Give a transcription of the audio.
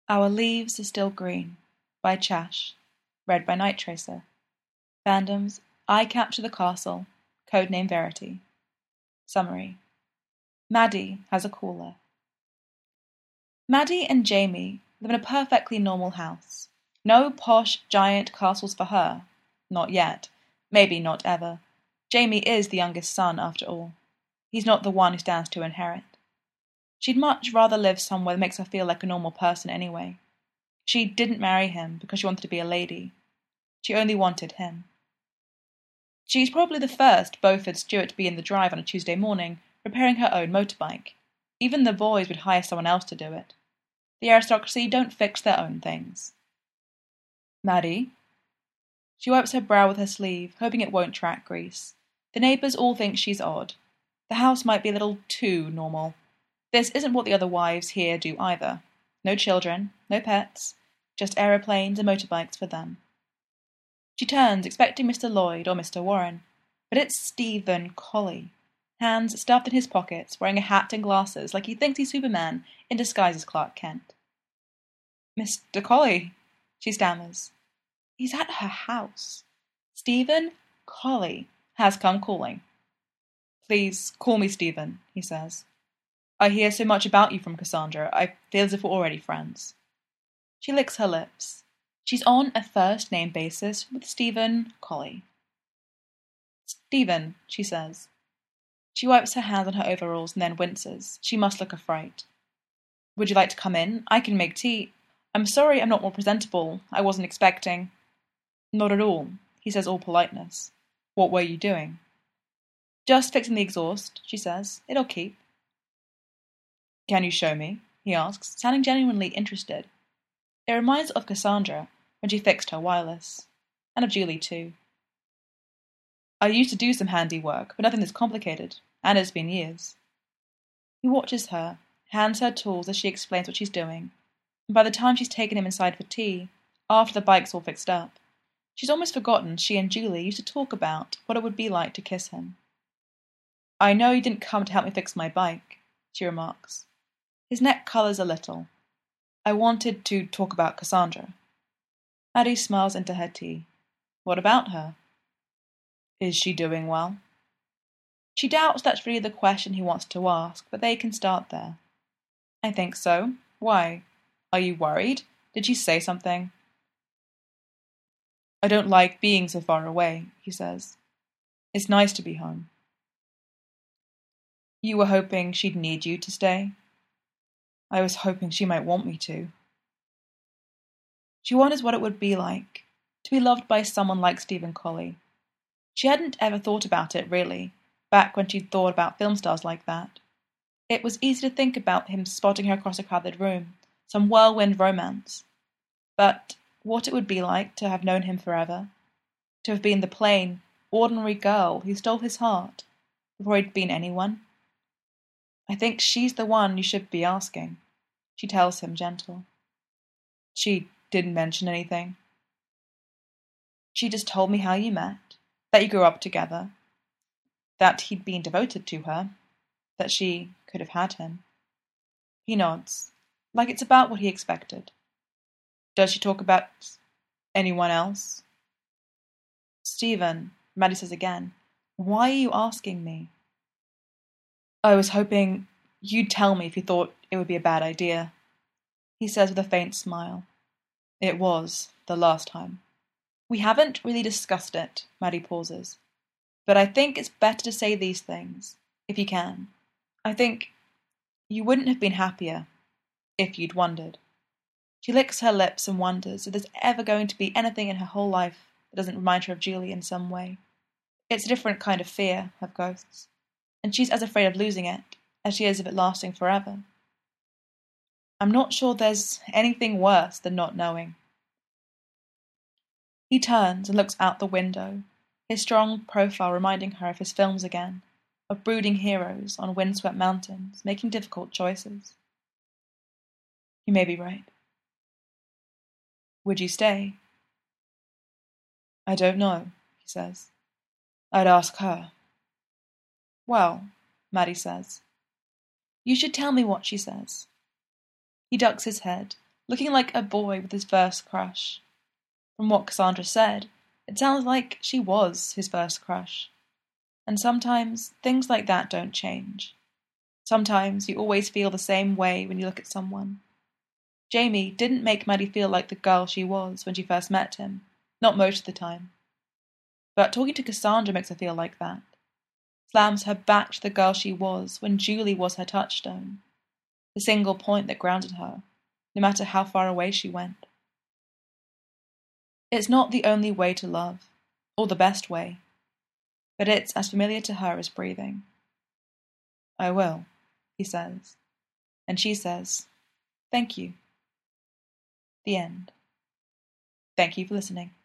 Our Leaves Are Still Green by Chash. Read by Night Tracer. Fandoms I Capture the Castle. Codename Verity. Summary. Maddie has a caller. Maddie and Jamie live in a perfectly normal house. No posh giant castles for her. Not yet. Maybe not ever. Jamie is the youngest son, after all. He's not the one who stands to inherit. She'd much rather live somewhere that makes her feel like a normal person anyway. She didn't marry him because she wanted to be a lady. She only wanted him. She's probably the first Beaufort Stewart to be in the drive on a Tuesday morning, repairing her own motorbike. Even the boys would hire someone else to do it. The aristocracy don't fix their own things. Maddie? She wipes her brow with her sleeve, hoping it won't track grease. The neighbours all think she's odd. The house might be a little too normal. This isn't what the other wives here do either. No children, no pets, just aeroplanes and motorbikes for them. She turns, expecting Mr. Lloyd or Mr. Warren, but it's Stephen Colley, hands stuffed in his pockets, wearing a hat and glasses like he thinks he's Superman in disguise as Clark Kent. Mr. Colley, she stammers. He's at her house. Stephen Colley has come calling. Please call me Stephen, he says. I hear so much about you from Cassandra, I feel as if we're already friends. She licks her lips. She's on a first-name basis with Stephen Colley. Stephen, she says. She wipes her hands on her overalls and then winces. She must look a fright. Would you like to come in? I can make tea. I'm sorry I'm not more presentable. I wasn't expecting. Not at all, he says, all politeness. What were you doing? Just fixing the exhaust, she says. It'll keep. Can you show me? He asks, sounding genuinely interested. It reminds her of Cassandra when she fixed her wireless. And of Julie, too. I used to do some handiwork, but nothing this complicated, and it's been years. He watches her, hands her tools as she explains what she's doing, and by the time she's taken him inside for tea, after the bike's all fixed up, she's almost forgotten she and Julie used to talk about what it would be like to kiss him. I know you didn't come to help me fix my bike, she remarks. His neck colours a little. I wanted to talk about Cassandra. Maddie smiles into her tea. What about her? Is she doing well? She doubts that's really the question he wants to ask, but they can start there. I think so. Why? Are you worried? Did she say something? I don't like being so far away, he says. It's nice to be home. You were hoping she'd need you to stay? I was hoping she might want me to. She wonders what it would be like, to be loved by someone like Stephen Colley. She hadn't ever thought about it, really, back when she'd thought about film stars like that. It was easy to think about him spotting her across a crowded room, some whirlwind romance. But what it would be like to have known him forever, to have been the plain, ordinary girl who stole his heart before he'd been anyone. I think she's the one you should be asking, she tells him, gentle. She didn't mention anything. She just told me how you met, that you grew up together, that he'd been devoted to her, that she could have had him. He nods, like it's about what he expected. Does she talk about anyone else? Stephen, Maddie says again, why are you asking me? I was hoping you'd tell me if you thought it would be a bad idea, he says with a faint smile. It was, the last time. We haven't really discussed it, Maddie pauses. But I think it's better to say these things, if you can. I think you wouldn't have been happier if you'd wondered. She licks her lips and wonders if there's ever going to be anything in her whole life that doesn't remind her of Julie in some way. It's a different kind of fear of ghosts, and she's as afraid of losing it as she is of it lasting forever. I'm not sure there's anything worse than not knowing. He turns and looks out the window, his strong profile reminding her of his films again, of brooding heroes on windswept mountains making difficult choices. You may be right. Would you stay? I don't know, he says. I'd ask her. Well, Maddie says. You should tell me what she says. He ducks his head, looking like a boy with his first crush. From what Cassandra said, it sounds like she was his first crush. And sometimes things like that don't change. Sometimes you always feel the same way when you look at someone. Jamie didn't make Maddie feel like the girl she was when she first met him, not most of the time. But talking to Cassandra makes her feel like that. Slams her back to the girl she was when Julie was her touchstone, the single point that grounded her, no matter how far away she went. It's not the only way to love, or the best way, but it's as familiar to her as breathing. "I will," he says, and she says, "Thank you." The end. Thank you for listening.